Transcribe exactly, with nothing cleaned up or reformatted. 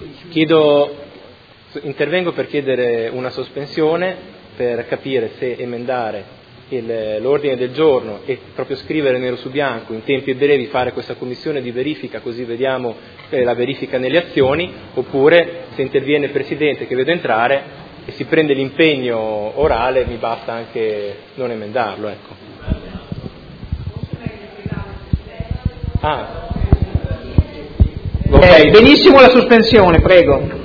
Chiedo, intervengo per chiedere una sospensione per capire se emendare il, l'ordine del giorno e proprio scrivere nero su bianco in tempi brevi, fare questa commissione di verifica così vediamo eh, la verifica nelle azioni, oppure se interviene il Presidente che vedo entrare e si prende l'impegno orale mi basta anche non emendarlo. Ecco. Ah. Okay. Eh, benissimo la sospensione, prego.